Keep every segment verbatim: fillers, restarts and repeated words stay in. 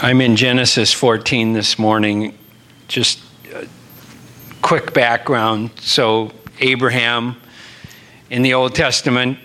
I'm in Genesis fourteen this morning. Just a quick background. So Abraham in the Old Testament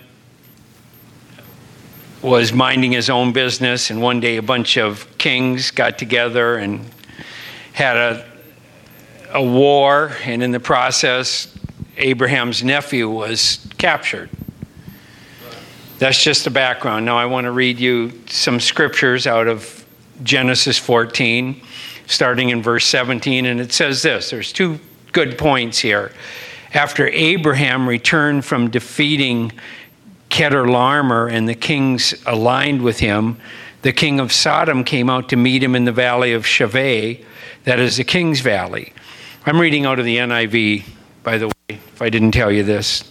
was minding his own business, and one day a bunch of kings got together and had a, a war, and in the process, Abraham's nephew was captured. That's just the background. Now I want to read you some scriptures out of Genesis fourteen, starting in verse seventeen, and it says this. There's two good points here. After Abraham returned from defeating Chedorlaomer and the kings aligned with him, the king of Sodom came out to meet him in the valley of Shaveh, that is the king's valley. I'm reading out of the N I V, by the way, if I didn't tell you this.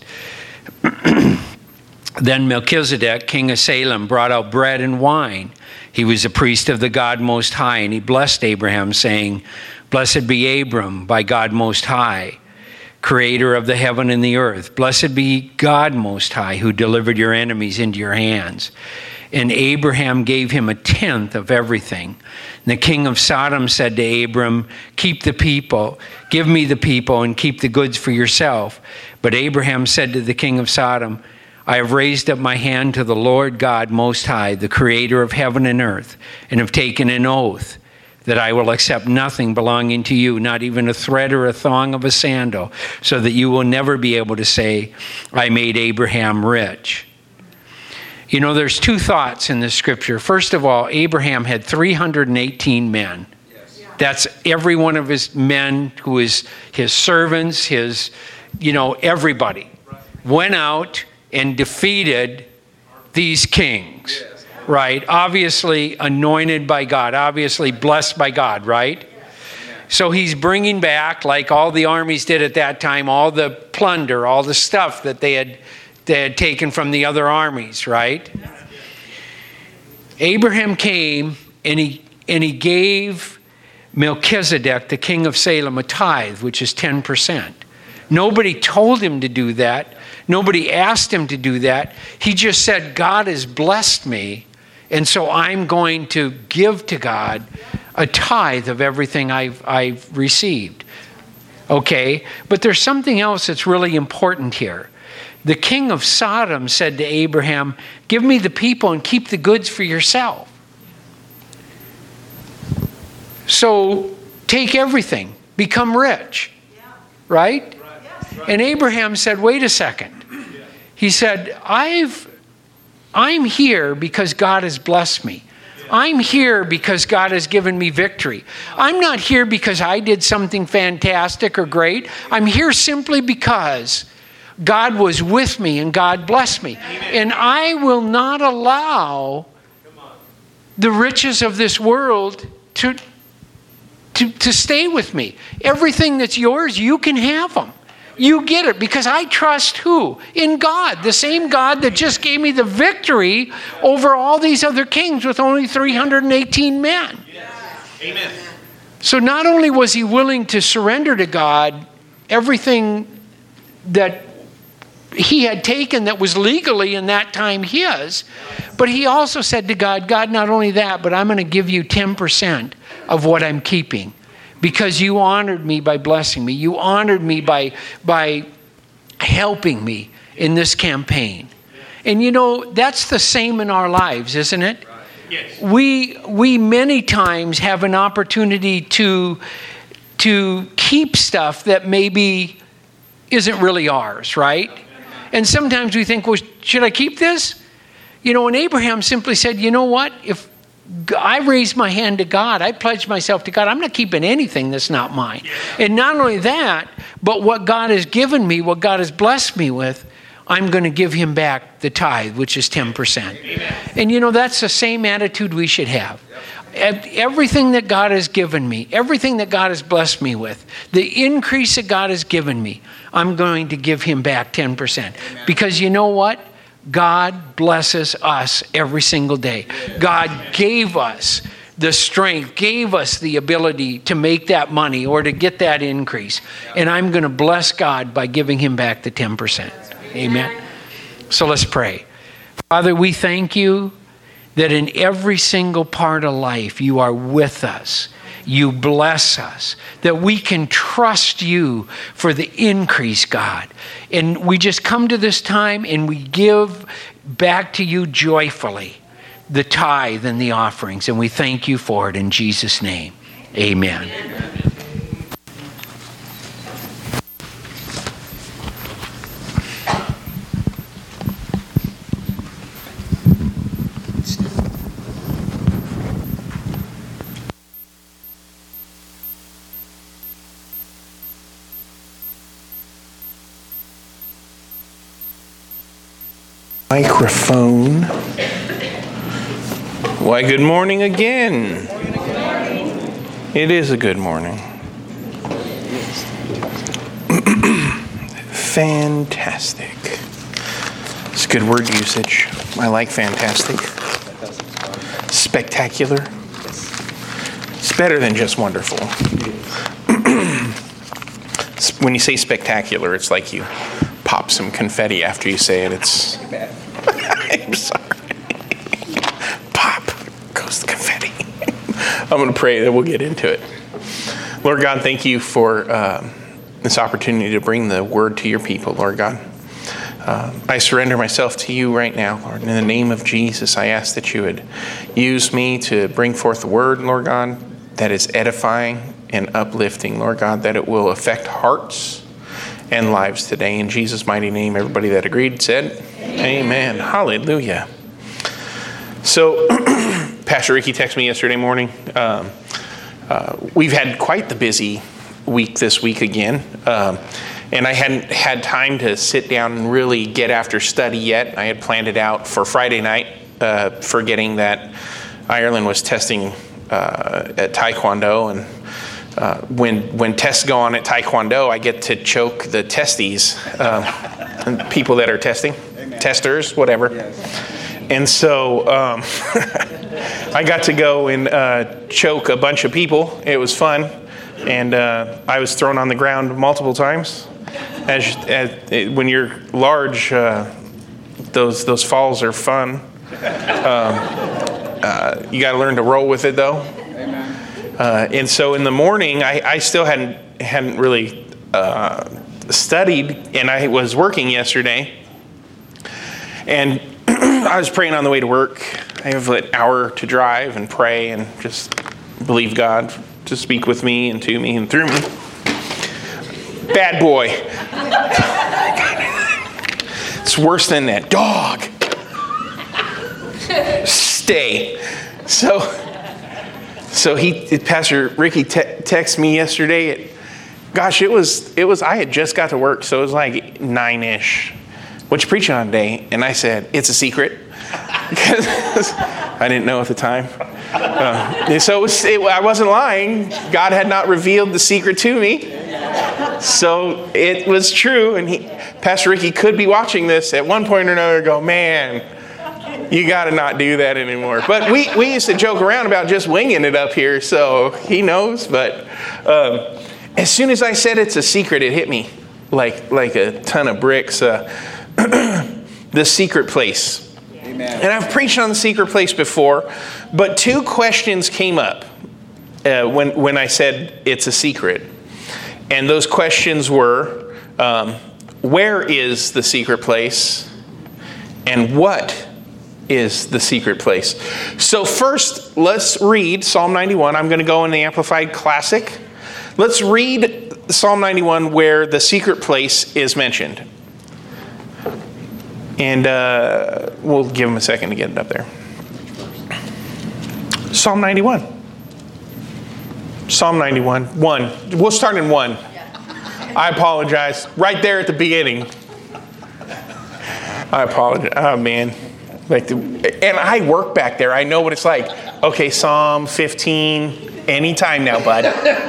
Then Melchizedek, king of Salem, brought out bread and wine. He was a priest of the God Most High, and he blessed Abraham, saying, "Blessed be Abram by God Most High, creator of the heaven and the earth. Blessed be God Most High, who delivered your enemies into your hands." And Abraham gave him a tenth of everything. And the king of Sodom said to Abram, "Keep the people, give me the people, and keep the goods for yourself." But Abraham said to the king of Sodom, "I have raised up my hand to the Lord God Most High, the creator of heaven and earth, and have taken an oath that I will accept nothing belonging to you, not even a thread or a thong of a sandal, so that you will never be able to say, 'I made Abraham rich.'" You know, there's two thoughts in this scripture. First of all, Abraham had three hundred eighteen men. Yes. That's every one of his men who is his servants, his, you know, everybody went out and defeated these kings, right? Obviously anointed by God, obviously blessed by God, right? So he's bringing back, like all the armies did at that time, all the plunder, all the stuff that they had, they had taken from the other armies, right? Abraham came and he, and he gave Melchizedek, the king of Salem, a tithe, which is ten percent. Nobody told him to do that. Nobody asked him to do that. He just said, "God has blessed me, and so I'm going to give to God a tithe of everything I've, I've received." Okay, but there's something else that's really important here. The king of Sodom said to Abraham, "Give me the people and keep the goods for yourself." So take everything, become rich, right? And Abraham said, "Wait a second." He said, I've, I'm here because God has blessed me. I'm here because God has given me victory. I'm not here because I did something fantastic or great. I'm here simply because God was with me and God blessed me. And I will not allow the riches of this world to, to, to stay with me. Everything that's yours, you can have them. You get it, because I trust who? In God, the same God that just gave me the victory over all these other kings with only three hundred eighteen men. Yes. Amen. So not only was he willing to surrender to God everything that he had taken that was legally in that time his, but he also said to God, "God, not only that, but I'm going to give you ten percent of what I'm keeping. Because you honored me by blessing me. You honored me by, by helping me in this campaign." And you know, that's the same in our lives, isn't it? Yes. We, we many times have an opportunity to, to keep stuff that maybe isn't really ours, right? And sometimes we think, well, should I keep this? You know, and Abraham simply said, "You know what? If I raised my hand to God, I pledged myself to God, I'm not keeping anything that's not mine." And not only that, but what God has given me, what God has blessed me with, I'm going to give him back the tithe, which is ten percent. Amen. And you know, that's the same attitude we should have. Yep. Everything that God has given me, everything that God has blessed me with, the increase that God has given me, I'm going to give him back ten percent. Amen. Because you know what? God blesses us every single day. God gave us the strength, gave us the ability to make that money or to get that increase. And I'm going to bless God by giving him back the ten percent. Amen. So let's pray. Father, we thank you that in every single part of life you are with us. You bless us, that we can trust you for the increase, God. And we just come to this time and we give back to you joyfully the tithe and the offerings. And we thank you for it in Jesus' name. Amen. Microphone. Why, good morning again. It is a good morning. Fantastic. It's good word usage. I like fantastic. Spectacular. It's better than just wonderful. When you say spectacular, it's like you pop some confetti after you say it. It's... I'm sorry. Pop goes the confetti. I'm going to pray that we'll get into it. Lord God, thank you for uh, this opportunity to bring the word to your people, Lord God. Uh, I surrender myself to you right now, Lord. In the name of Jesus, I ask that you would use me to bring forth the word, Lord God, that is edifying and uplifting, Lord God, that it will affect hearts and lives today. In Jesus' mighty name, everybody that agreed said, Amen. Amen. Hallelujah. So, Pastor Ricky texted me yesterday morning. Um, uh, we've had quite the busy week this week again. Um, and I hadn't had time to sit down and really get after study yet. I had planned it out for Friday night, uh, forgetting that Ireland was testing uh, at Taekwondo. And Uh, when when tests go on at Taekwondo, I get to choke the testes, um, and people that are testing, Amen. Testers, whatever. Yes. And so um, I got to go and uh, choke a bunch of people. It was fun, and uh, I was thrown on the ground multiple times. As, as when you're large, uh, those those falls are fun. Um, uh, you got to learn to roll with it, though. Uh, and so in the morning, I, I still hadn't hadn't really uh, studied, and I was working yesterday. And I was praying on the way to work. I have an hour to drive and pray and just believe God to speak with me and to me and through me. Bad boy. It's worse than that. Dog. Stay. So... So he, Pastor Ricky te- texted me yesterday. It, gosh, it was, it was, I had just got to work, so it was like nine-ish. What you preaching on today? And I said, it's a secret. Because I didn't know at the time. Uh, so it was, it, I wasn't lying. God had not revealed the secret to me. So it was true. And he, Pastor Ricky could be watching this at one point or another and go, man, you got to not do that anymore. But we, we used to joke around about just winging it up here, so he knows. But um, as soon as I said it's a secret, it hit me like like a ton of bricks. Uh, the secret place. Amen. And I've preached on the secret place before, but two questions came up uh, when, when I said it's a secret. And those questions were, um, where is the secret place? And what is the secret place? So first, let's read Psalm ninety-one. I'm going to go in the Amplified Classic. Let's read Psalm ninety-one where the secret place is mentioned. And uh, we'll give him a second to get it up there. Psalm ninety-one. Psalm ninety-one. One. We'll start in one. I apologize. Right there at the beginning. I apologize. Oh, man. Like the, and I work back there. I know what it's like. Okay, Psalm fifteen. Anytime now, bud.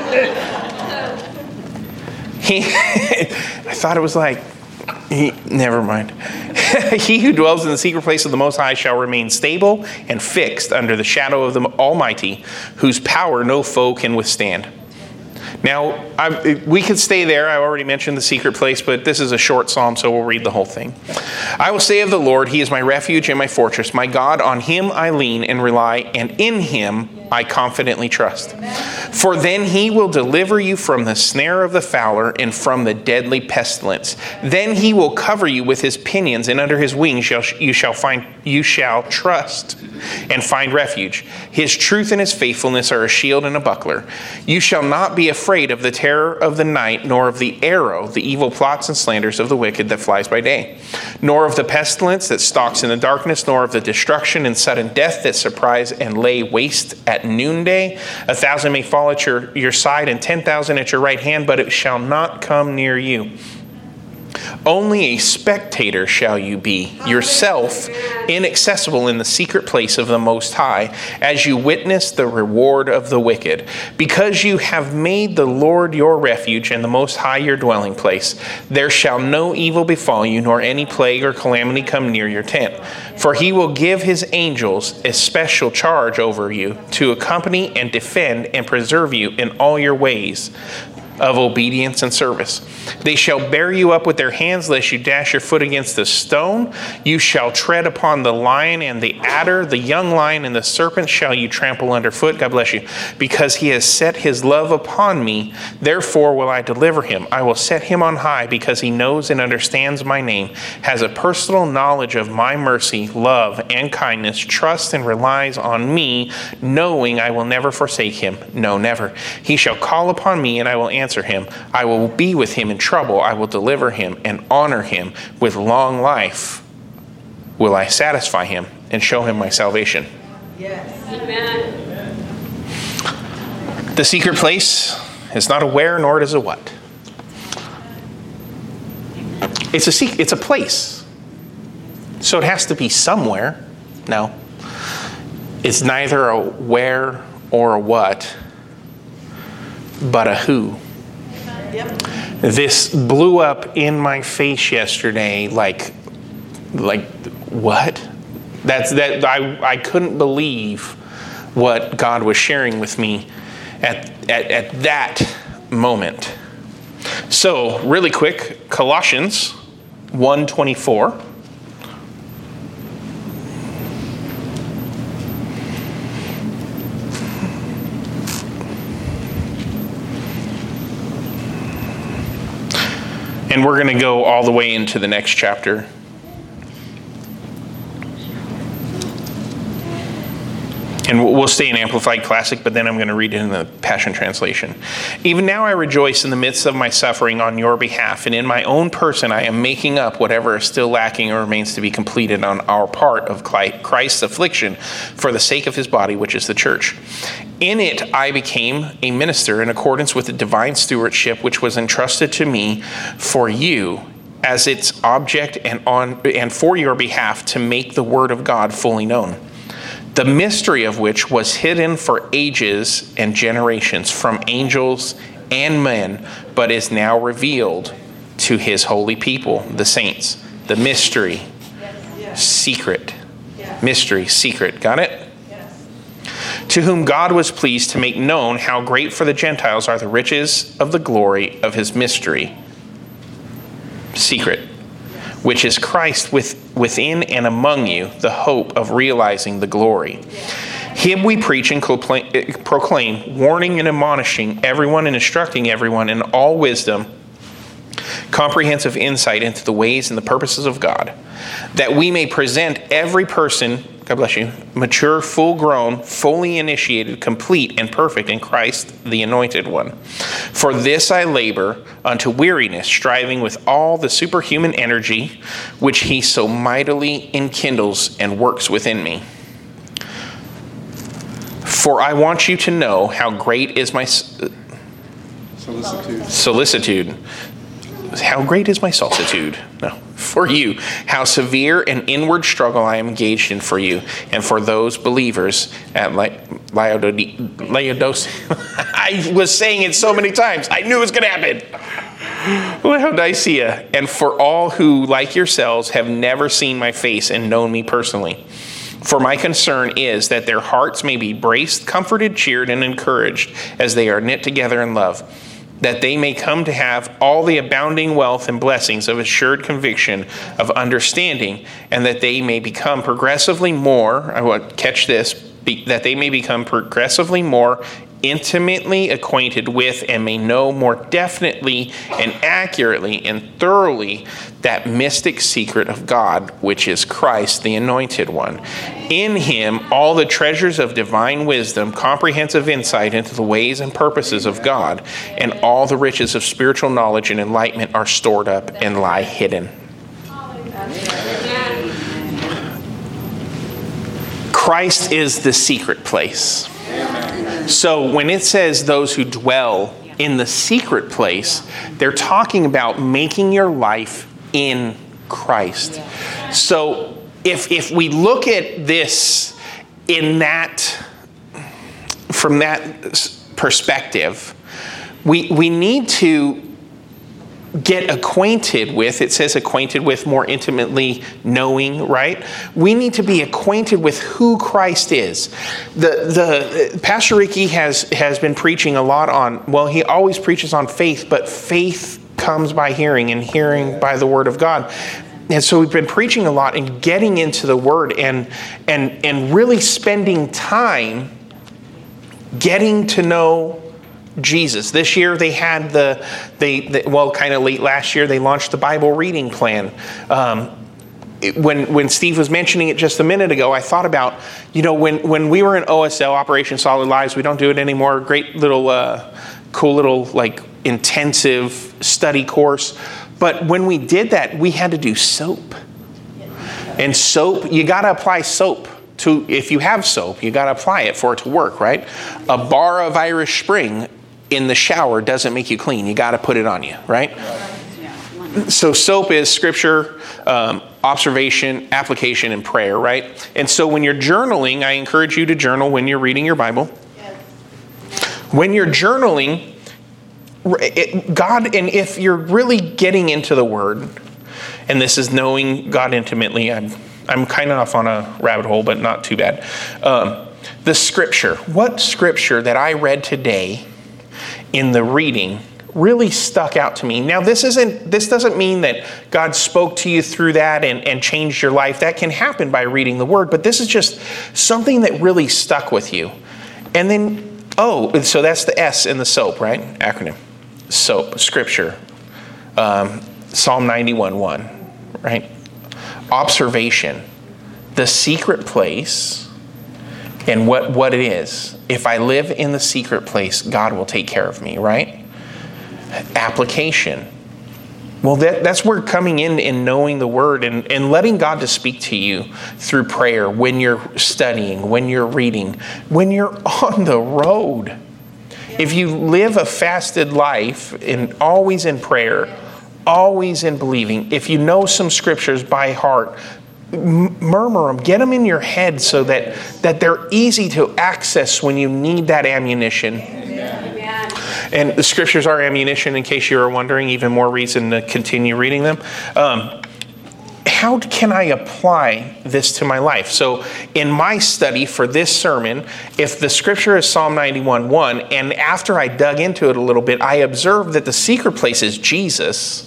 He, I thought it was like, he, never mind. He who dwells in the secret place of the Most High shall remain stable and fixed under the shadow of the Almighty, whose power no foe can withstand. Now, I, we could stay there. I already mentioned the secret place, but this is a short psalm, so we'll read the whole thing. I will say of the Lord, he is my refuge and my fortress. My God, on him I lean and rely, and in him I confidently trust. For then he will deliver you from the snare of the fowler and from the deadly pestilence. Then he will cover you with his pinions, and under his wings shall, you shall find you shall trust and find refuge. His truth and his faithfulness are a shield and a buckler. You shall not be afraid of the terror of the night, nor of the arrow, the evil plots and slanders of the wicked that flies by day, nor of the pestilence that stalks in the darkness, nor of the destruction and sudden death that surprise and lay waste at noonday. A thousand may fall at your, your side and ten thousand at your right hand, but it shall not come near you. Only a spectator shall you be, yourself inaccessible in the secret place of the Most High, as you witness the reward of the wicked. Because you have made the Lord your refuge and the Most High your dwelling place, there shall no evil befall you, nor any plague or calamity come near your tent. For he will give his angels a special charge over you, to accompany and defend and preserve you in all your ways of obedience and service. They shall bear you up with their hands, lest you dash your foot against the stone. You shall tread upon the lion and the adder, the young lion and the serpent shall you trample underfoot. God bless you. Because he has set his love upon me, therefore will I deliver him. I will set him on high, because he knows and understands my name, has a personal knowledge of my mercy, love, and kindness, trusts and relies on me, knowing I will never forsake him. No, never. He shall call upon me, and I will answer him. I will be with him in trouble. I will deliver him and honor him. With long life will I satisfy him and show him my salvation. Yes. Amen. The secret place is not a where, nor it is a what. It's a secret, it's a place. So it has to be somewhere. No. It's neither a where or a what, but a who. Yep. This blew up in my face yesterday, like, like what? That's that I I couldn't believe what God was sharing with me at at, at that moment. So, really quick, Colossians one twenty-four. And we're going to go all the way into the next chapter. And we'll stay in Amplified Classic, but then I'm going to read it in the Passion Translation. Even now I rejoice in the midst of my suffering on your behalf, and in my own person I am making up whatever is still lacking or remains to be completed on our part of Christ's affliction for the sake of his body, which is the church. In it I became a minister in accordance with the divine stewardship which was entrusted to me for you as its object and on and for your behalf, to make the word of God fully known, the mystery of which was hidden for ages and generations from angels and men, but is now revealed to his holy people, the saints. The mystery, yes. Secret, yes. Mystery, secret. Got it? Yes. To whom God was pleased to make known how great for the Gentiles are the riches of the glory of his mystery, secret, which is Christ with, within and among you, the hope of realizing the glory. Him we preach and proclaim, warning and admonishing everyone and instructing everyone in all wisdom, comprehensive insight into the ways and the purposes of God, that we may present every person, God bless you, mature, full grown, fully initiated, complete, and perfect in Christ, the Anointed One. For this I labor unto weariness, striving with all the superhuman energy which he so mightily enkindles and works within me. For I want you to know how great is my solicitude. Solicitude. How great is my solicitude? No. For you, how severe an inward struggle I am engaged in for you, and for those believers at Laodicea. I was saying it so many times. I knew it was going to happen. Laodicea, and for all who, like yourselves, have never seen my face and known me personally. For my concern is that their hearts may be braced, comforted, cheered, and encouraged as they are knit together in love. that they may come to have all the abounding wealth and blessings of assured conviction of understanding, and that they may become progressively more, I want to catch this, be, that they may become progressively more intimately acquainted with and may know more definitely and accurately and thoroughly that mystic secret of God, which is Christ, the Anointed One. In him, all the treasures of divine wisdom, comprehensive insight into the ways and purposes of God, and all the riches of spiritual knowledge and enlightenment are stored up and lie hidden. Christ is the secret place. So when it says those who dwell in the secret place, they're talking about making your life in Christ. So if if we look at this in that, from that perspective, we we need to get acquainted with, it says acquainted with, more intimately knowing, right? We need to be acquainted with who Christ is. The the Pastor Ricky has has been preaching a lot on, well, he always preaches on faith, but faith comes by hearing, and hearing by the word of God. And so we've been preaching a lot and getting into the word and and and really spending time getting to know Jesus. This year they had the, they, they well, kind of late last year, they launched the Bible reading plan. Um, it, when when Steve was mentioning it just a minute ago, I thought about, you know, when, when we were in O S L, Operation Solid Lives, we don't do it anymore, great little, uh, cool little, like, intensive study course. But when we did that, we had to do soap. And soap, you got to apply soap. To, if you have soap, you got to apply it for it to work, right? A bar of Irish Spring in the shower doesn't make you clean. You got to put it on you, right? So soap is scripture, um, observation, application, and prayer, right? And so when you're journaling, I encourage you to journal when you're reading your Bible. When you're journaling, it, God, and if you're really getting into the Word, and this is knowing God intimately, I'm I'm kind of off on a rabbit hole, but not too bad. Um, the scripture, what scripture that I read today in the reading really stuck out to me. Now, this isn't. This doesn't mean that God spoke to you through that and, and changed your life. That can happen by reading the Word, but this is just something that really stuck with you. And then, oh, so that's the S in the SOAP, right? Acronym. SOAP, scripture. Um, Psalm ninety-one one, right? Observation, the secret place, and what, what it is. If I live in the secret place, God will take care of me, right? Application. Well, that, that's where coming in and knowing the Word and, and letting God to speak to you through prayer when you're studying, when you're reading, when you're on the road. If you live a fasted life and always in prayer, always in believing, if you know some scriptures by heart, m- murmur them, get them in your head so that, that they're easy to access when you need that ammunition. Amen. And the scriptures are ammunition, in case you were wondering, even more reason to continue reading them. Um, how can I apply this to my life? So in my study for this sermon, if the scripture is Psalm ninety-one one, and after I dug into it a little bit, I observed that the secret place is Jesus.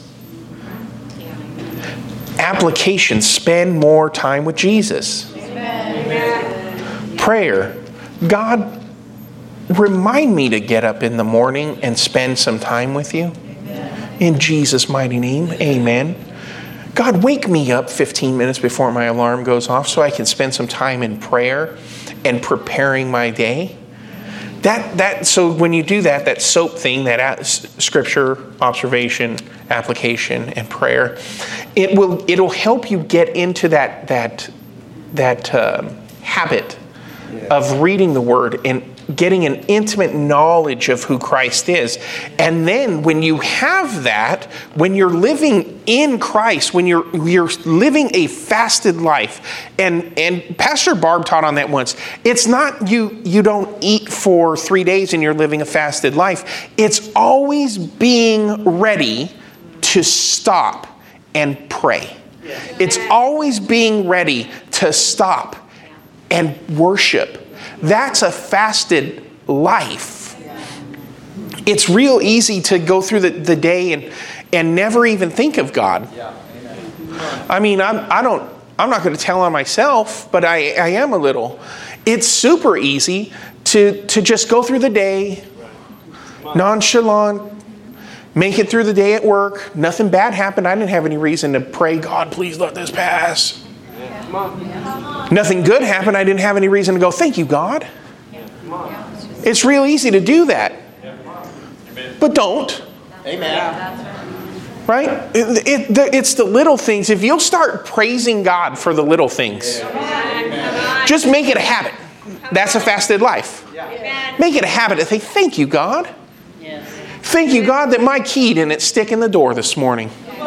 Application, spend more time with Jesus. Amen. Prayer, God, remind me to get up in the morning and spend some time with you. Amen. In Jesus' mighty name, amen. God, wake me up fifteen minutes before my alarm goes off so I can spend some time in prayer and preparing my day. That that so when you do that, that SOAP thing, that scripture, observation, application, and prayer, it will it'll help you get into that that that um, habit yeah. of reading the Word and getting an intimate knowledge of who Christ is. And then when you have that, when you're living in Christ, when you're you're living a fasted life, and and Pastor Barb taught on that once, it's not you you don't eat for three days and you're living a fasted life. It's always being ready to stop and pray. It's always being ready to stop and worship. That's a fasted life. it's real easy to go through the, the day and, and never even think of God. Yeah. I mean, I'm, I don't, I'm not going to tell on myself, but I, I am a little. It's super easy to, to just go through the day, nonchalant, make it through the day at work. Nothing bad happened. I didn't have any reason to pray, God, please let this pass. Nothing good happened. I didn't have any reason to go, thank you, God. It's real easy to do that. But don't. Amen. Right? It, it, the, it's the little things. If you'll start praising God for the little things, just make it a habit. That's a fasted life. Make it a habit to say, thank you, God. Thank you, God, that my key didn't stick in the door this morning.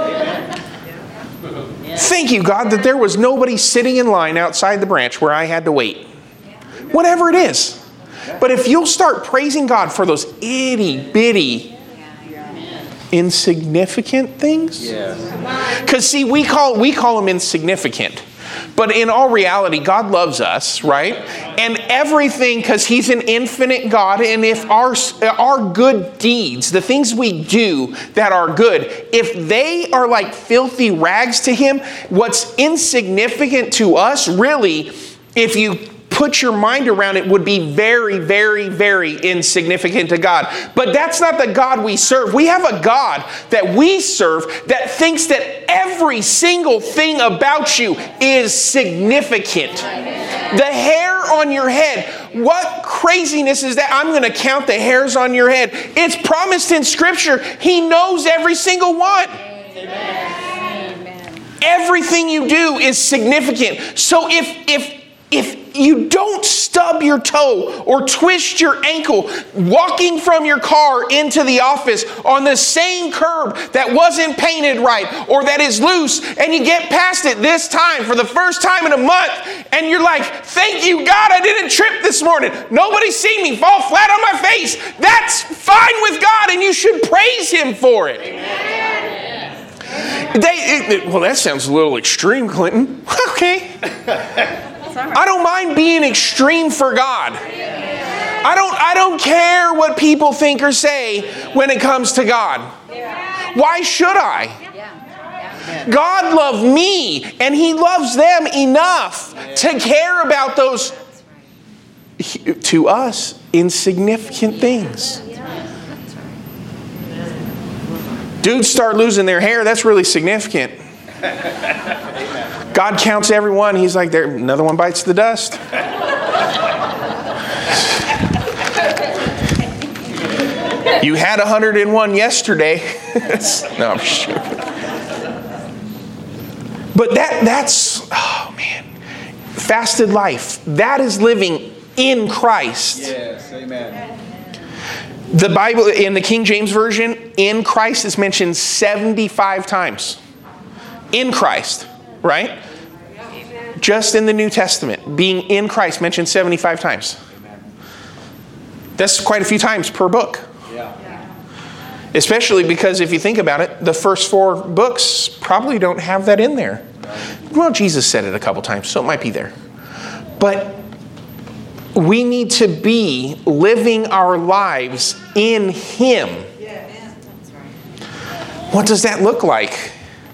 Thank you, God, that there was nobody sitting in line outside the branch where I had to wait. Whatever it is. But if you'll start praising God for those itty bitty insignificant things. Because see, we call we call them insignificant. But in all reality, God loves us, right? And everything, because He's an infinite God, and if our, our good deeds, the things we do that are good, if they are like filthy rags to Him, what's insignificant to us, really, if you put your mind around it, would be very, very, very insignificant to God. But that's not the God we serve. We have a God that we serve that thinks that every single thing about you is significant. The hair on your head, what craziness is that? I'm going to count the hairs on your head. It's promised in Scripture. He knows every single one. Amen. Everything you do is significant. So if if if you don't stub your toe or twist your ankle walking from your car into the office on the same curb that wasn't painted right or that is loose, and you get past it this time for the first time in a month, and you're like, thank you, God, I didn't trip this morning. Nobody seen me fall flat on my face. That's fine with God, and you should praise Him for it. Amen. They, it, well, that sounds a little extreme, Clinton. Okay. I don't mind being extreme for God. I don't, I don't care what people think or say when it comes to God. Why should I? God loved me, and He loves them enough to care about those, to us, insignificant things. Dudes start losing their hair, that's really significant. God counts everyone. He's like, there, another one bites the dust. You had one hundred and one yesterday. No, I'm just joking. But that, that's, oh man, fasted life. That is living in Christ. Yes, amen. The Bible, in the King James Version, in Christ is mentioned seventy-five times. In Christ, right? Just in the New Testament, being in Christ mentioned seventy-five times. That's quite a few times per book. Yeah. Especially because if you think about it, the first four books probably don't have that in there. Well, Jesus said it a couple times, so it might be there. But we need to be living our lives in Him. What does that look like?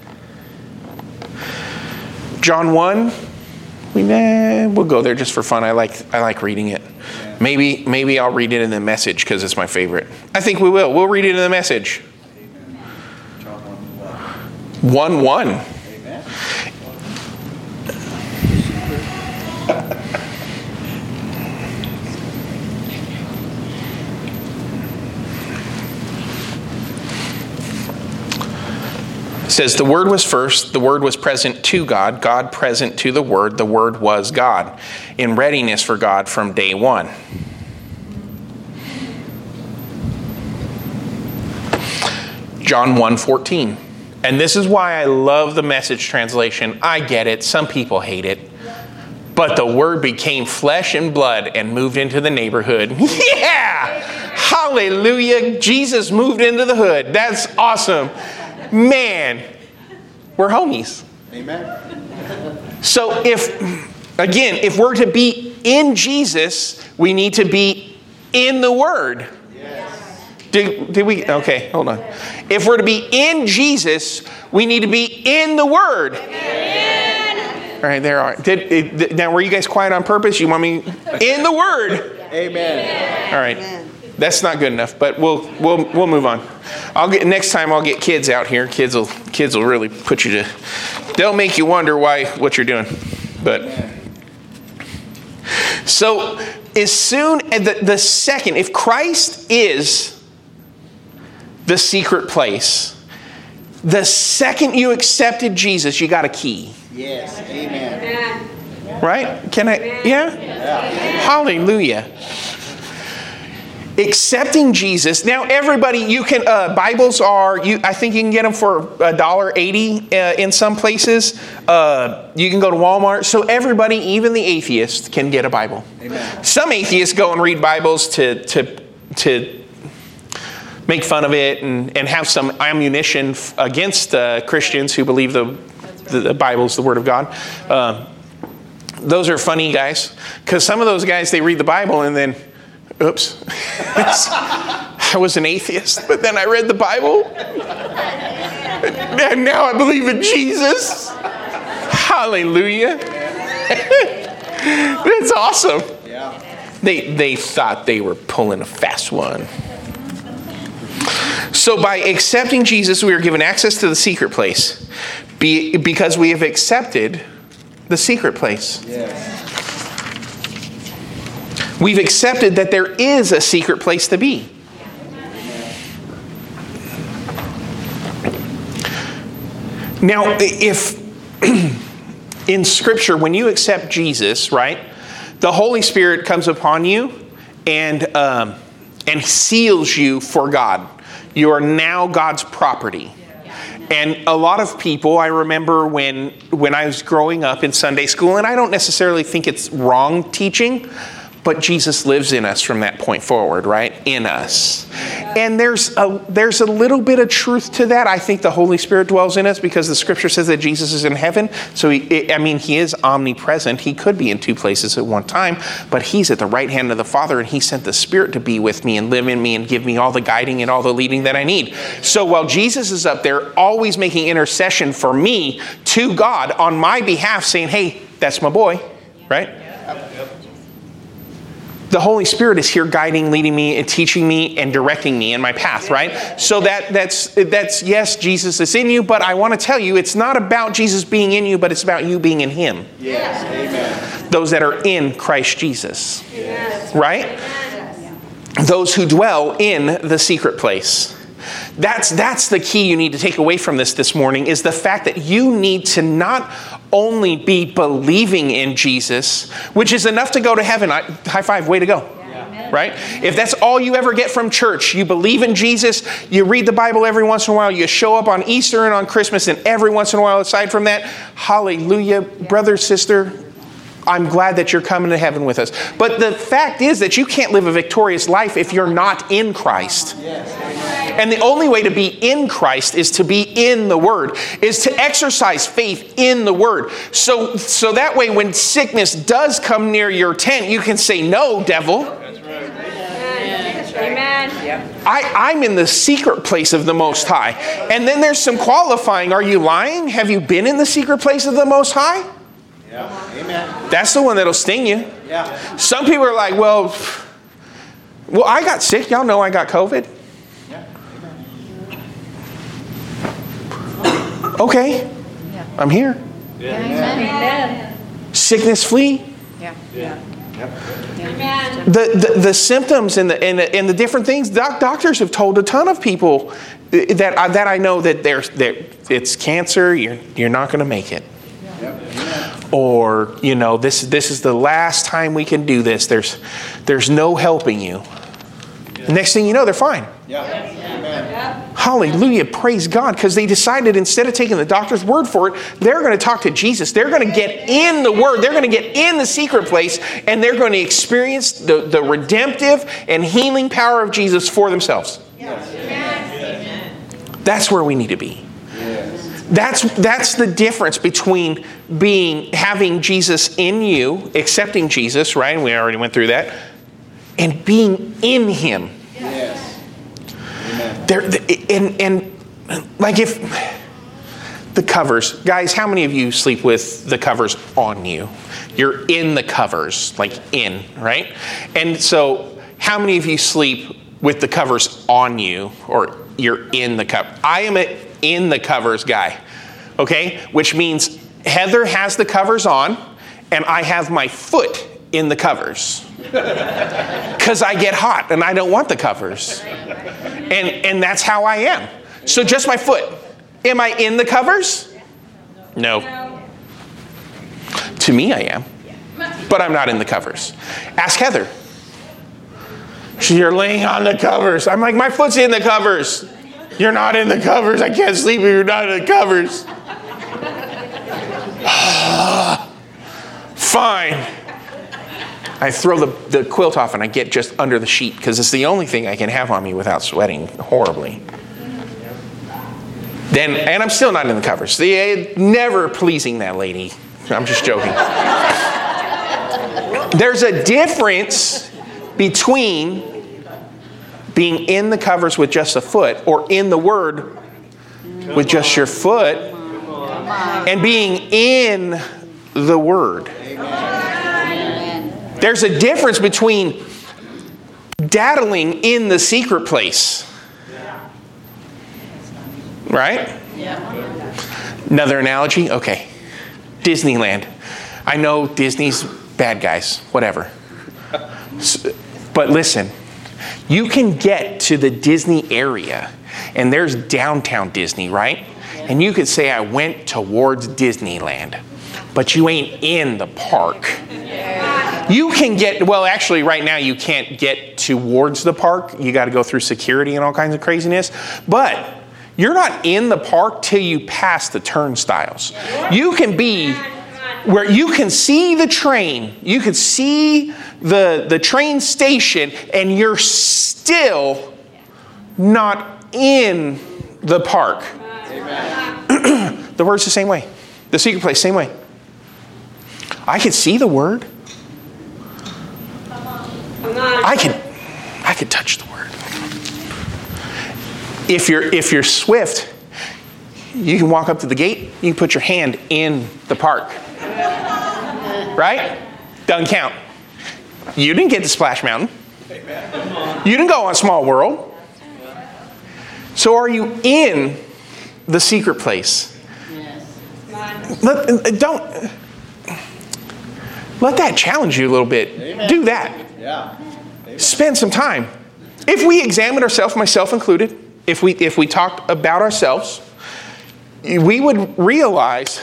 John one, we, eh, we'll go there just for fun. I like I like reading it. Maybe maybe I'll read it in the Message because it's my favorite. I think we will. We'll read it in the Message. one one. Amen. It says, the Word was first, the Word was present to God, God present to the Word, the Word was God, in readiness for God from day one. John one fourteen. And this is why I love the Message translation. I get it. Some people hate it. But the Word became flesh and blood and moved into the neighborhood. Yeah! Hallelujah. Jesus moved into the hood. That's awesome. Man, we're homies. Amen. So if, again, if we're to be in Jesus, we need to be in the Word. Yes. Did, did we? Okay, hold on. If we're to be in Jesus, we need to be in the Word. Amen. All right, there are. Did, did, now, were you guys quiet on purpose? You want me in the Word? Amen. All right. That's not good enough, but we'll we'll we'll move on. I'll get next time. I'll get kids out here. Kids will kids will really put you to. They'll make you wonder why what you're doing, but. So as soon as the, the second, if Christ is the secret place, the second you accepted Jesus, you got a key. Yes. Amen. Right? Can I? Yeah? Yeah. Hallelujah. Accepting Jesus. Now, everybody, you can, uh, Bibles are, you. I think you can get them for one dollar eighty uh, in some places. Uh, you can go to Walmart. So everybody, even the atheist, can get a Bible. Amen. Some atheists go and read Bibles to to to make fun of it and, and have some ammunition f- against uh, Christians who believe the, the, the Bible is the Word of God. Uh, those are funny guys. Because some of those guys, they read the Bible and then, oops, I was an atheist, but then I read the Bible, and now I believe in Jesus. Hallelujah. That's awesome. They, they thought they were pulling a fast one. So by accepting Jesus, we are given access to the secret place be, because we have accepted the secret place. Yes. We've accepted that there is a secret place to be. Now, if in Scripture, when you accept Jesus, right, the Holy Spirit comes upon you and um, and seals you for God. You are now God's property. And a lot of people, I remember when when I was growing up in Sunday school, and I don't necessarily think it's wrong teaching, but Jesus lives in us from that point forward, right? In us. And there's a there's a little bit of truth to that. I think the Holy Spirit dwells in us because the Scripture says that Jesus is in heaven. So, he, I mean, he is omnipresent. He could be in two places at one time, but he's at the right hand of the Father, and he sent the Spirit to be with me and live in me and give me all the guiding and all the leading that I need. So while Jesus is up there always making intercession for me to God on my behalf, saying, hey, that's my boy, right? The Holy Spirit is here guiding, leading me, and teaching me, and directing me in my path, right? So that that's, that's yes, Jesus is in you, but I want to tell you, it's not about Jesus being in you, but it's about you being in Him. Yes, amen. Those that are in Christ Jesus, Yes. right? Yes. Those who dwell in the secret place. That's, that's the key you need to take away from this this morning, is the fact that you need to not only be believing in Jesus, which is enough to go to heaven. I, high five, way to go. Yeah. Right? If that's all you ever get from church, you believe in Jesus, you read the Bible every once in a while, you show up on Easter and on Christmas, and every once in a while aside from that, hallelujah, yeah. Brother, sister, I'm glad that you're coming to heaven with us. But the fact is that you can't live a victorious life if you're not in Christ. Yes. And the only way to be in Christ is to be in the Word, is to exercise faith in the Word. So, so that way when sickness does come near your tent, you can say, no, devil. That's right. Amen. I, I'm in the secret place of the Most High. And then there's some qualifying. Are you lying? Have you been in the secret place of the Most High? Yeah. Amen. That's the one that'll sting you. Yeah. Some people are like, well, well, I got sick. Y'all know I got COVID. Yeah. Okay. Yeah. I'm here. Yeah. Amen. Sickness flee. Yeah. Yeah. Amen. The, the the symptoms and the and the, and the different things. Doc, doctors have told a ton of people that I, that I know that there's there it's cancer. You're you're not going to make it. Or, you know, this this is the last time we can do this. There's there's no helping you. Yeah. The next thing you know, they're fine. Yeah. Amen. Hallelujah. Praise God. Because they decided instead of taking the doctor's word for it, they're going to talk to Jesus. They're going to get in the Word. They're going to get in the secret place. And they're going to experience the, the redemptive and healing power of Jesus for themselves. Yes. Yes. That's where we need to be. That's that's the difference between being having Jesus in you, accepting Jesus, right? We already went through that, and being in Him. Yes. Amen. There, and, and like if the covers, guys, how many of you sleep with the covers on you? You're in the covers, like in, right? And so how many of you sleep with the covers on you, or you're in the cover? I am an in the covers guy, okay? Which means Heather has the covers on, and I have my foot in the covers. Because I get hot, and I don't want the covers. And, and that's how I am. So just my foot. Am I in the covers? No. To me, I am. But I'm not in the covers. Ask Heather. You're laying on the covers. I'm like, my foot's in the covers. You're not in the covers. I can't sleep if you're not in the covers. Fine. I throw the, the quilt off and I get just under the sheet because it's the only thing I can have on me without sweating horribly. Then, and I'm still not in the covers. See, never pleasing that lady. I'm just joking. There's a difference between being in the covers with just a foot, or in the Word with just your foot, and being in the Word. There's a difference between daddling in the secret place. Right? Another analogy? Okay. Disneyland. I know Disney's bad guys, whatever. But listen, you can get to the Disney area, and there's downtown Disney, right? And you could say, I went towards Disneyland, but you ain't in the park. You can get, well, actually, right now, you can't get towards the park. You got to go through security and all kinds of craziness. But you're not in the park till you pass the turnstiles. You can be where you can see the train. You can see the, the train station, and you're still not in the park. The Word's the same way. The secret place, same way. I could see the Word. I could, I could touch the Word. If you're if you're swift, you can walk up to the gate. You can put your hand in the park, right? Doesn't count. You didn't get to Splash Mountain. You didn't go on Small World. So are you in the secret place? Let, don't let that challenge you a little bit. Amen. Do that. Yeah. Amen. Spend some time. If we examine ourselves, myself included, if we if we talked about ourselves, we would realize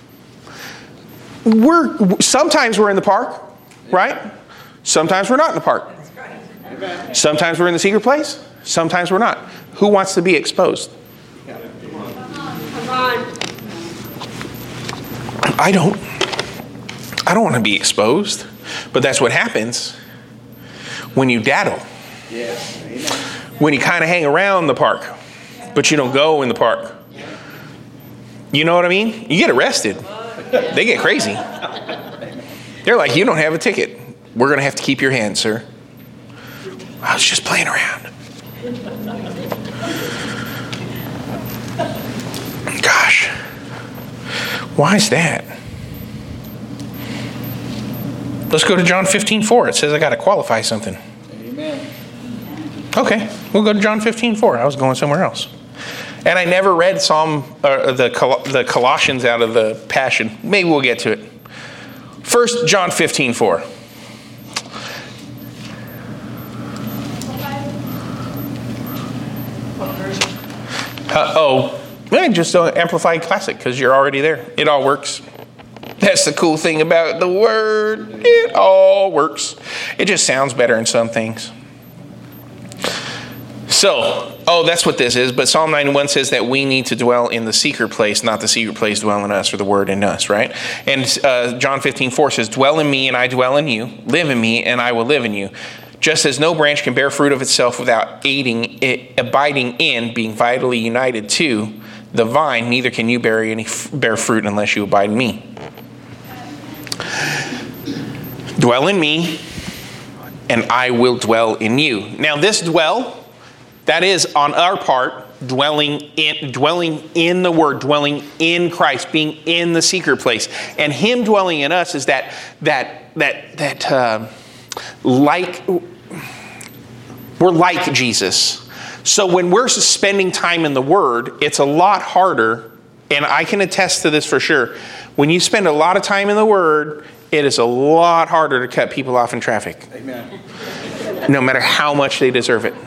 we're sometimes we're in the park, right? Sometimes we're not in the park. Amen. Sometimes we're in the secret place. Sometimes we're not. Who wants to be exposed? Come on. I don't. I don't want to be exposed. But that's what happens when you daddle. Yes. Amen. When you kind of hang around the park, but you don't go in the park. You know what I mean? You get arrested. They get crazy. They're like, you don't have a ticket. We're going to have to keep your hand, sir. I was just playing around. Gosh. Why is that? Let's go to John fifteen four. It says I got to qualify something. Amen. Okay, we'll go to John fifteen four. I was going somewhere else. And I never read Psalm, uh, the, Col- the Colossians out of the Passion. Maybe we'll get to it. First, John fifteen four. Uh, oh, yeah, just uh, Amplified Classic, because you're already there. It all works. That's the cool thing about the Word. It all works. It just sounds better in some things. So, oh, that's what this is. But Psalm ninety-one says that we need to dwell in the secret place, not the secret place dwell in us, or the Word in us, right? And uh, John fifteen four says, dwell in me and I dwell in you. Live in me and I will live in you. Just as no branch can bear fruit of itself without aiding it, abiding in, being vitally united to the vine, neither can you bear any bear fruit unless you abide in me. Dwell in me, and I will dwell in you. Now, this dwell, That is on our part, dwelling in dwelling in the Word, dwelling in Christ, being in the secret place. And Him dwelling in us is that that that that uh, like we're like Jesus. So when we're spending time in the Word, it's a lot harder, and I can attest to this for sure. When you spend a lot of time in the Word, it is a lot harder to cut people off in traffic. Amen. No matter how much they deserve it.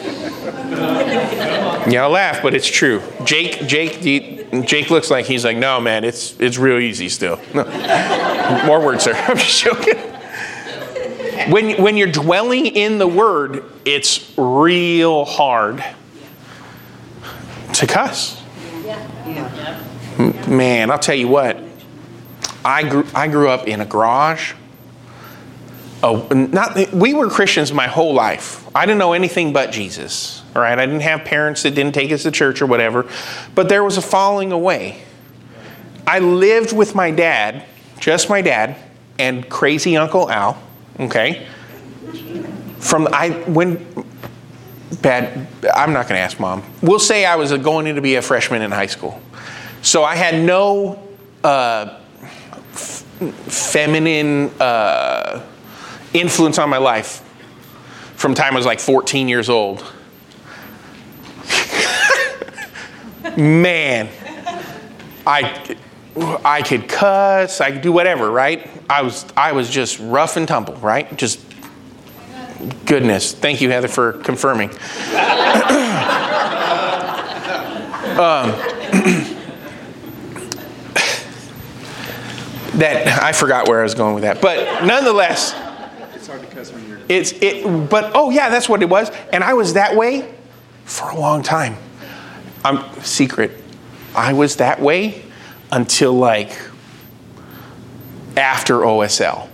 Y'all laugh, but it's true. Jake, Jake, he, Jake looks like he's like, no, man, it's it's real easy still. No. More words, sir. I'm just joking. When when you're dwelling in the Word, it's real hard to cuss. Man, I'll tell you what. I grew I grew up in a garage. Oh, not we were Christians my whole life. I didn't know anything but Jesus. All right, I didn't have parents that didn't take us to church or whatever, but there was a falling away. I lived with my dad, just my dad, and crazy Uncle Al. Okay, from I when bad. I'm not going to ask Mom. We'll say I was going in to be a freshman in high school, so I had no uh, f- feminine uh, influence on my life from the time I was like fourteen years old. Man, I I could cuss, I could do whatever, right? I was I was just rough and tumble, right? Just goodness. Thank you, Heather, for confirming. um, that I forgot where I was going with that, but nonetheless, It's hard to cuss when you're... it's it. But oh yeah, that's what it was, and I was that way for a long time. I'm secret. I was that way until like after O S L.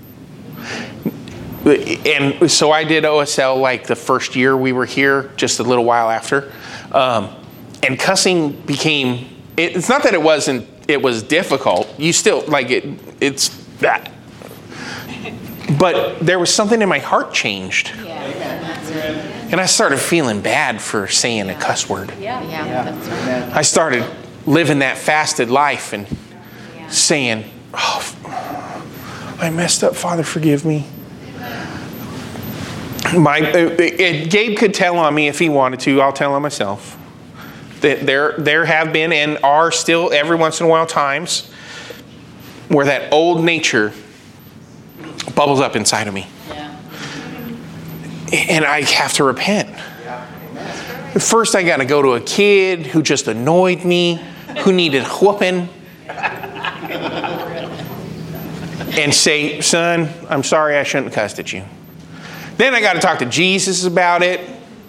And so I did O S L like the first year we were here, just a little while after. Um, and cussing became, it, it's not that it wasn't, it was difficult. You still, like it, it's that. But there was something in my heart changed. Yeah, that's right. And I started feeling bad for saying a cuss word. Yeah, yeah, that's right. I started living that fasted life and Yeah. saying, oh, I messed up, Father, forgive me. My, it, it, Gabe could tell on me if he wanted to. I'll tell on myself. That there, there have been and are still every once in a while times where that old nature bubbles up inside of me. Yeah. And I have to repent. First, I got to go to a kid who just annoyed me, who needed whooping, and say, son, I'm sorry I shouldn't have cussed at you. Then I got to talk to Jesus about it.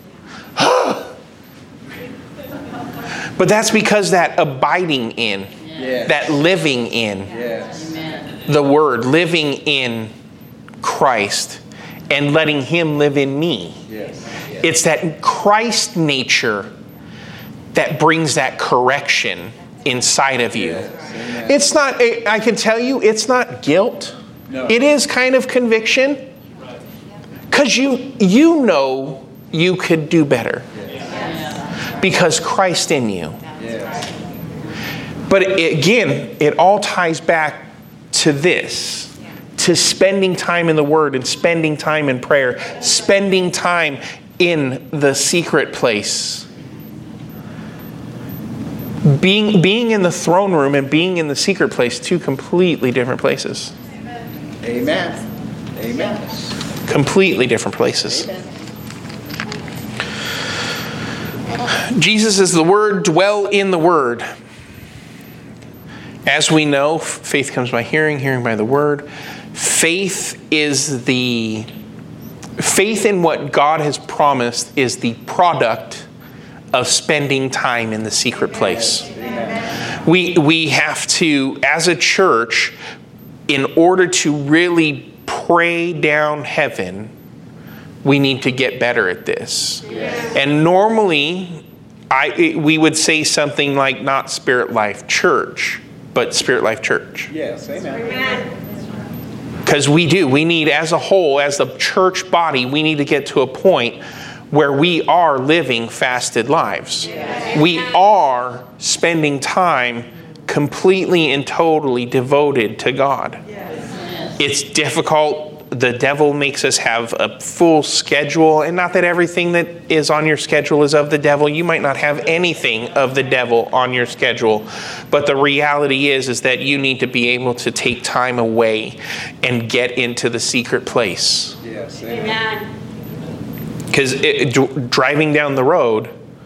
But that's because that abiding in, Yes. that living in Yes. the Word, living in Christ, and letting Him live in me. Yes. It's that Christ nature that brings that correction inside of you. Amen. It's not, I can tell you, it's not guilt. No. It is kind of conviction. Because you, you know you could do better. Because Christ in you. Yes. But it, again, it all ties back to this. To spending time in the Word and spending time in prayer. Spending time in the secret place. Being, being in the throne room and being in the secret place, two completely different places. Amen. Amen. Completely different places. Jesus is the Word, dwell in the Word. As we know, faith comes by hearing, hearing by the Word. Faith is the, faith in what God has promised is the product of spending time in the secret place. We, we have to, as a church, in order to really pray down heaven, we need to get better at this. Yes. And normally, I we would say something like not Spirit Life Church, but Spirit Life Church. Yes. Amen. Because we do. We need, as a whole, as the church body, we need to get to a point where we are living fasted lives. We are spending time completely and totally devoted to God. It's difficult. The devil makes us have a full schedule, and not that everything that is on your schedule is of the devil. You might not have anything of the devil on your schedule, but the reality is, is that you need to be able to take time away and get into the secret place. Yes. Amen. Because driving down the road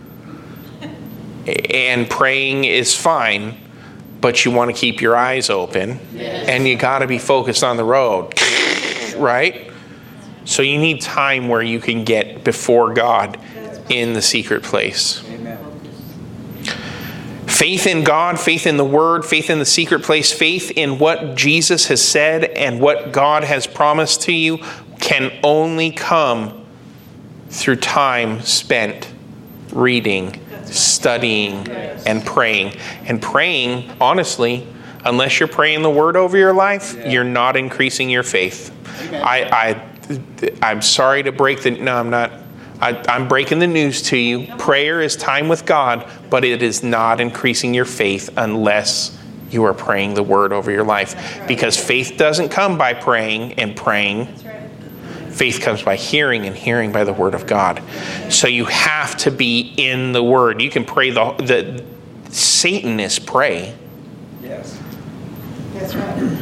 and praying is fine, but you want to keep your eyes open, yes. and you got to be focused on the road. Right? So you need time where you can get before God in the secret place. Amen. Faith in God, faith in the Word, faith in the secret place, faith in what Jesus has said and what God has promised to you can only come through time spent reading, studying, and praying. And praying, honestly, unless you're praying the Word over your life, yeah. you're not increasing your faith. I, I, I'm sorry to break the, no, I'm not, I, I'm breaking the news to you. Prayer is time with God, but it is not increasing your faith unless you are praying the Word over your life. Because faith doesn't come by praying and praying. Faith comes by hearing, and hearing by the Word of God. So you have to be in the Word. You can pray, the, the Satanists pray. Yes. That's right.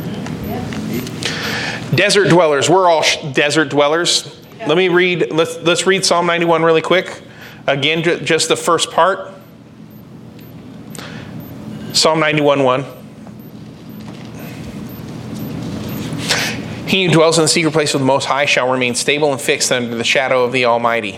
Desert dwellers. We're all sh- desert dwellers. Let me read. Let's let's read Psalm ninety-one really quick. Again, j- just the first part. Psalm ninety-one one. He who dwells in the secret place of the Most High shall remain stable and fixed under the shadow of the Almighty.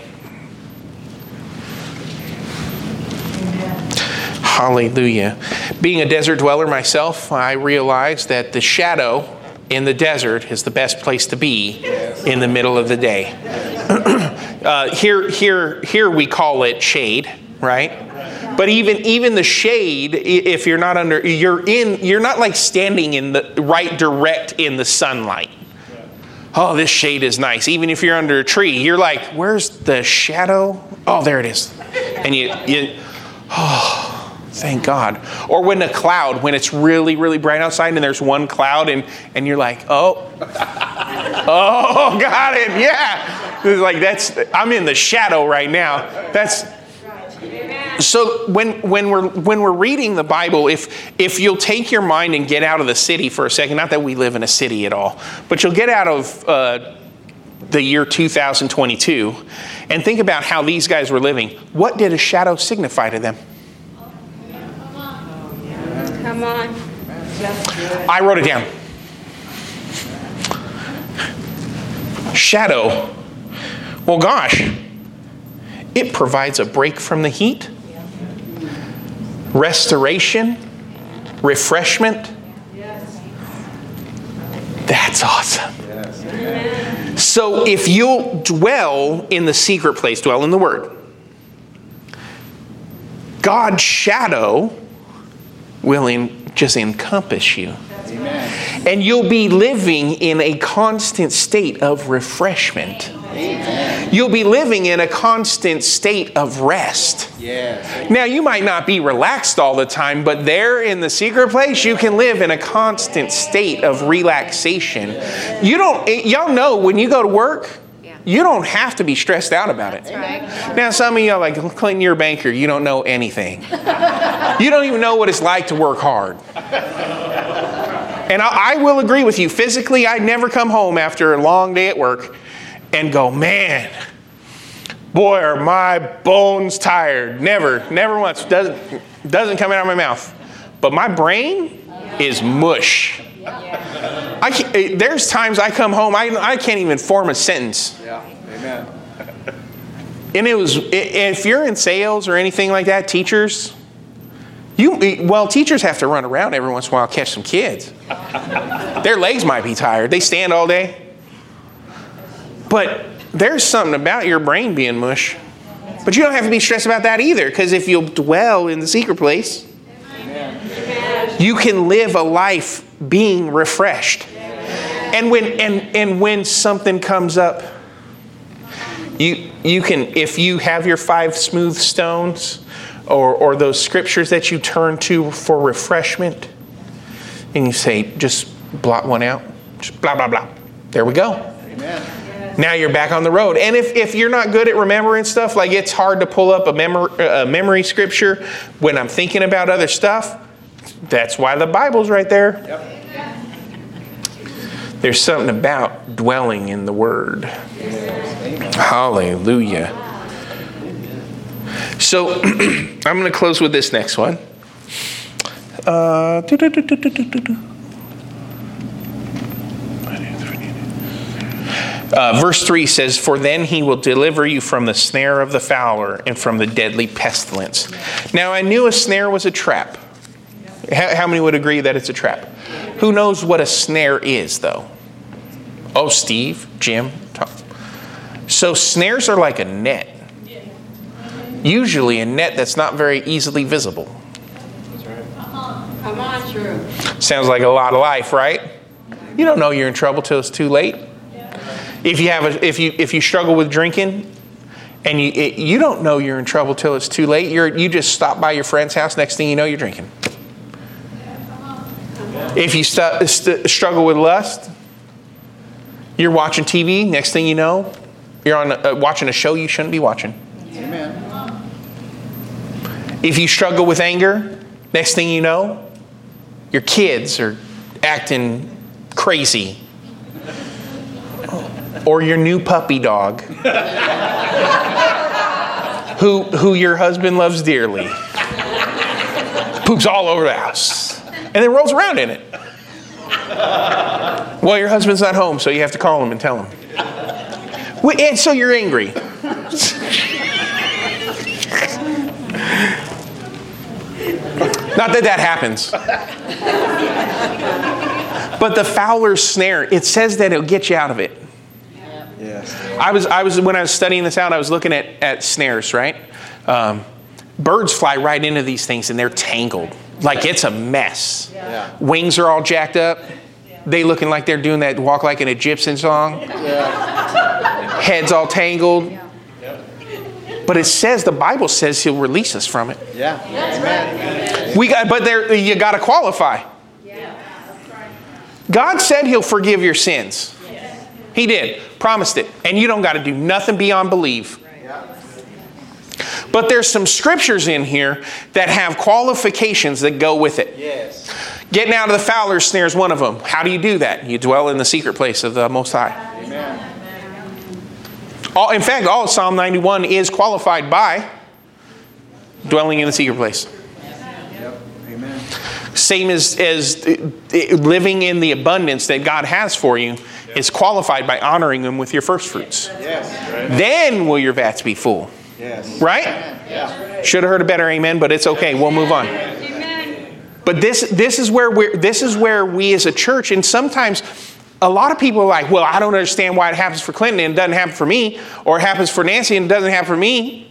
Hallelujah. Being a desert dweller myself, I realize that the shadow in the desert is the best place to be in the middle of the day. uh, here, here, here we call it shade, right? But even even the shade, if you're not under, you're in, you're not like standing in the right direct in the sunlight. Oh, this shade is nice. Even if you're under a tree, you're like, where's the shadow? Oh, there it is. And you, you oh. Thank God. Or when a cloud, when it's really, really bright outside and there's one cloud and, and you're like, oh, oh, got it. Yeah. It's like that's, I'm in the shadow right now. That's, so when when we're when we're reading the Bible, if if you'll take your mind and get out of the city for a second, not that we live in a city at all, but you'll get out of uh, the year two thousand twenty-two and think about how these guys were living. What did a shadow signify to them? Come on. I wrote it down. Shadow. Well, gosh, it provides a break from the heat, restoration, refreshment. That's awesome. So if you'll dwell in the secret place, dwell in the Word, God's shadow will in, just encompass you. Amen. And you'll be living in a constant state of refreshment. Amen. You'll be living in a constant state of rest. Yes. Now, you might not be relaxed all the time, but there in the secret place, you can live in a constant state of relaxation. You don't, y'all know when you go to work, you don't have to be stressed out about it. Right. Now, some of you are like, Clinton, you're a banker. You don't know anything. You don't even know what it's like to work hard. And I, I will agree with you. Physically, I never come home after a long day at work and go, man, boy, are my bones tired. Never, never once. Doesn't, doesn't come out of my mouth. But my brain is mush. I can't, there's times I come home, I, I can't even form a sentence. Yeah, amen. And it was, if you're in sales or anything like that, teachers, you well, teachers have to run around every once in a while, catch some kids. Their legs might be tired. They stand all day. But there's something about your brain being mush. But you don't have to be stressed about that either, because if you'll dwell in the secret place, amen, you can live a life being refreshed. And when and, and when something comes up, You you can, if you have your five smooth stones, or or those scriptures that you turn to for refreshment, and you say, just blot one out, just blah blah blah. There we go. Amen. Now you're back on the road. And if, if you're not good at remembering stuff, like it's hard to pull up a memory, a memory scripture when I'm thinking about other stuff, that's why the Bible's right there. Yep. There's something about dwelling in the Word. Amen. Hallelujah. So I'm going to close with this next one. Uh, Uh, verse three says, "For then he will deliver you from the snare of the fowler and from the deadly pestilence." Now, I knew a snare was a trap. How, how many would agree that it's a trap? Who knows what a snare is, though? Oh, Steve, Jim, Tom. So snares are like a net. Usually a net that's not very easily visible. Come on, true. Sounds like a lot of life, right? You don't know you're in trouble till it's too late. If you have a, if you if you struggle with drinking, and you it, you don't know you're in trouble till it's too late. You're you just stop by your friend's house. Next thing you know, you're drinking. If you st- st- struggle with lust, you're watching T V. Next thing you know, you're on uh, watching a show you shouldn't be watching. Amen. If you struggle with anger, next thing you know, your kids are acting crazy. Or your new puppy dog, who who your husband loves dearly, poops all over the house, and then rolls around in it. Well, your husband's not home, so you have to call him and tell him. And so you're angry. Not that that happens. But the fowler's snare, it says that it'll get you out of it. Yes. I was, I was when I was studying this out, I was looking at, at snares, right? Um, birds fly right into these things and they're tangled. Like it's a mess. Yeah. Wings are all jacked up. They looking like they're doing that Walk Like an Egyptian song. Yeah. Heads all tangled. But it says, the Bible says he'll release us from it. Yeah. Amen. We got, but there, you got to qualify. God said he'll forgive your sins. He did. Promised it. And you don't got to do nothing beyond believe. But there's some scriptures in here that have qualifications that go with it. Yes. Getting out of the fowler's snare is one of them. How do you do that? You dwell in the secret place of the Most High. Amen. All, in fact, all of Psalm ninety-one is qualified by dwelling in the secret place. Yep. Amen. Same as, as living in the abundance that God has for you is qualified by honoring Him with your first fruits. Yes. Then will your vats be full. Yes. Right? Yeah. Should have heard a better amen, but it's okay. We'll move on. But this this is where we this is where we as a church, and sometimes a lot of people are like, well, I don't understand why it happens for Clinton and it doesn't happen for me, or it happens for Nancy and it doesn't happen for me.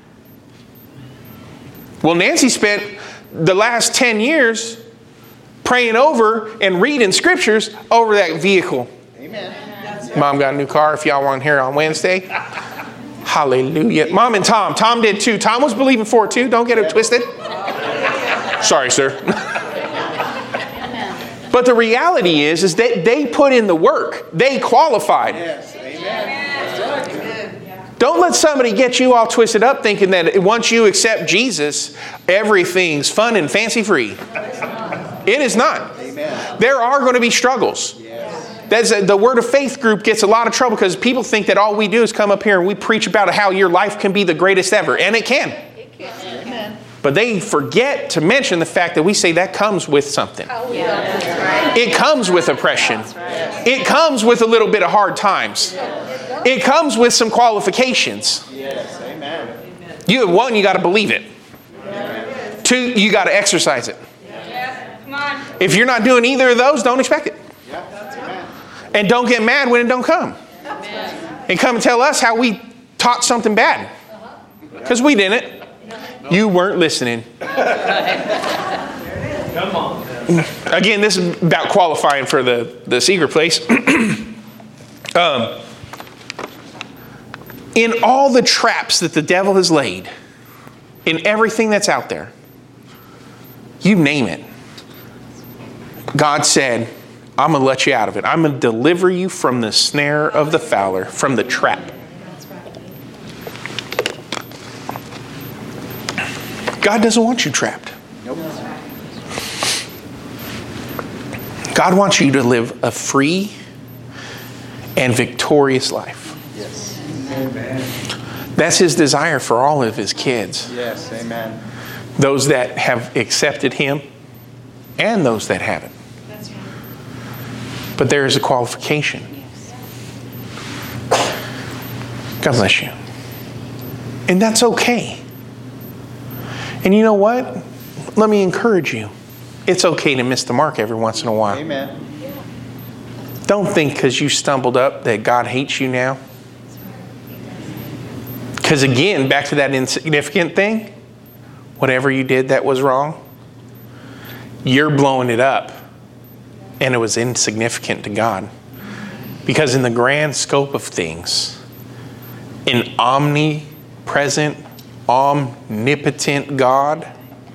Well, Nancy spent the last ten years praying over and reading scriptures over that vehicle. Amen. Mom got a new car if y'all want to hear on Wednesday. Hallelujah. Mom and Tom. Tom did too. Tom was believing for it too. Don't get it twisted. Sorry, sir. But the reality is, is that they put in the work. They qualified. Yes. Amen. That's right. Don't let somebody get you all twisted up thinking that once you accept Jesus, everything's fun and fancy free. It is not. Amen. There are going to be struggles. That's a, the Word of Faith group gets a lot of trouble because people think that all we do is come up here and we preach about how your life can be the greatest ever. And it can. It can. But they forget to mention the fact that we say that comes with something. Oh, yeah. That's right. It comes with oppression. It comes with a little bit of hard times. It comes with some qualifications. Yes. Amen. You have one, you got to believe it. Two, you got to exercise it. Come on. If you're not doing either of those, don't expect it. Yeah. Amen. And don't get mad when it don't come. And come and tell us how we taught something bad. Because we didn't. You weren't listening. Come on. Again, this is about qualifying for the, the secret place. um, In all the traps that the devil has laid, in everything that's out there, you name it, God said, I'm going to let you out of it. I'm going to deliver you from the snare of the fowler, from the trap. God doesn't want you trapped. Nope. God wants you to live a free and victorious life. Yes. Amen. That's His desire for all of His kids. Yes. Amen. Those that have accepted Him and those that haven't. That's right. But there is a qualification. God bless you. And that's okay. And you know what? Let me encourage you. It's okay to miss the mark every once in a while. Amen. Don't think because you stumbled up that God hates you now. Because again, back to that insignificant thing, whatever you did that was wrong, you're blowing it up. And it was insignificant to God. Because in the grand scope of things, an omnipresent, omnipotent God,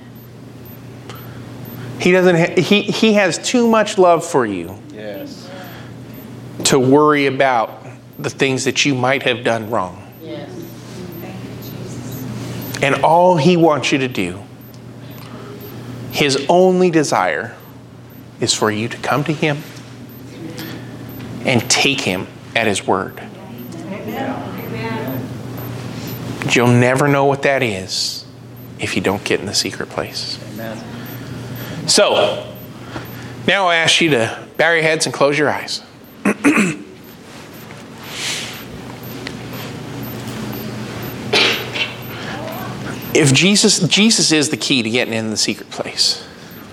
He doesn't. Ha- he He has too much love for you Yes. to worry about the things that you might have done wrong. Yes. Thank you, Jesus. And all He wants you to do, His only desire, is for you to come to Him and take Him at His word. You'll never know what that is if you don't get in the secret place. Amen. So, now I ask you to bow your heads and close your eyes. If Jesus, Jesus is the key to getting in the secret place.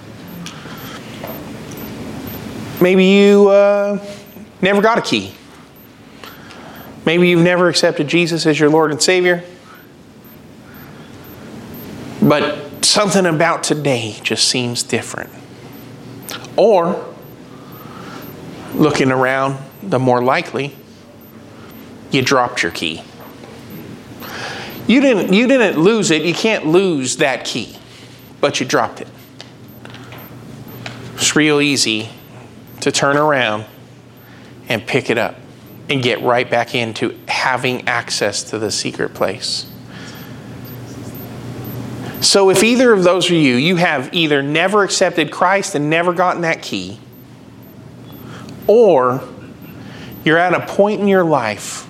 Maybe you uh, never got a key. Maybe you've never accepted Jesus as your Lord and Savior. But something about today just seems different. Or, looking around, the more likely, you dropped your key. You didn't, you didn't lose it. You can't lose that key. But you dropped it. It's real easy to turn around and pick it up and get right back into having access to the secret place. So if either of those are you, you have either never accepted Christ and never gotten that key, or you're at a point in your life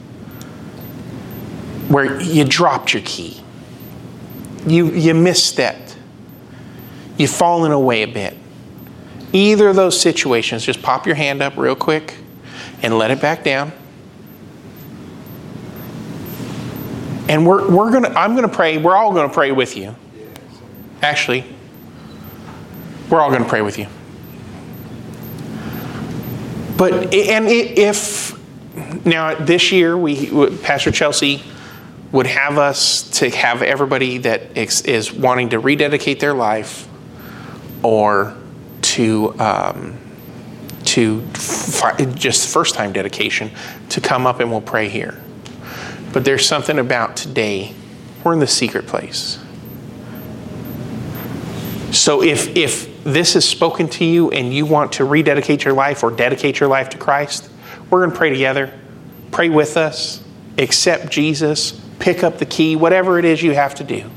where you dropped your key. You, you misstepped. You've fallen away a bit. Either of those situations, just pop your hand up real quick and let it back down. And we're we're gonna I'm gonna pray, we're all gonna pray with you. Actually, we're all gonna pray with you. But and if now this year we Pastor Chelsea would have us to have everybody that is wanting to rededicate their life or to um, to fi- just first time dedication to come up and we'll pray here. But there's something about today. We're in the secret place. So if if this is spoken to you and you want to rededicate your life or dedicate your life to Christ, we're going to pray together. Pray with us. Accept Jesus. Pick up the key. Whatever it is you have to do.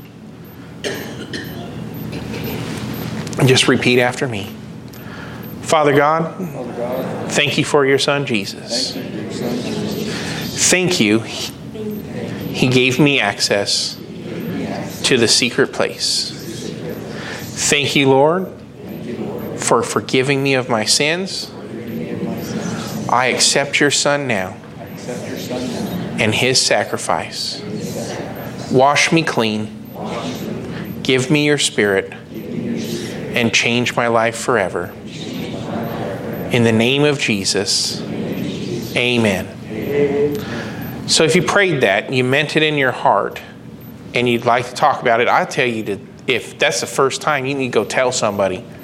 And just repeat after me. Father God, Father God, thank you for your Son Jesus. thank you for your Son, Jesus. Thank you. He gave me access to the secret place. Thank you, Lord, for forgiving me of my sins. I accept your Son now Accept your Son now. and His sacrifice. Wash me clean. Give me your Spirit and change my life forever. In the name of Jesus, amen. So if you prayed that, you meant it in your heart, and you'd like to talk about it, I tell you to, if that's the first time, you need to go tell somebody.